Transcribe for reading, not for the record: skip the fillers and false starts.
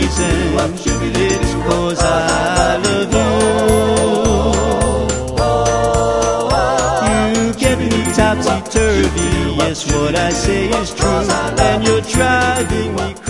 reason. It's 'cause I love you. You get me topsy-turvy. Yes, what I say is true, and you're driving me crazy.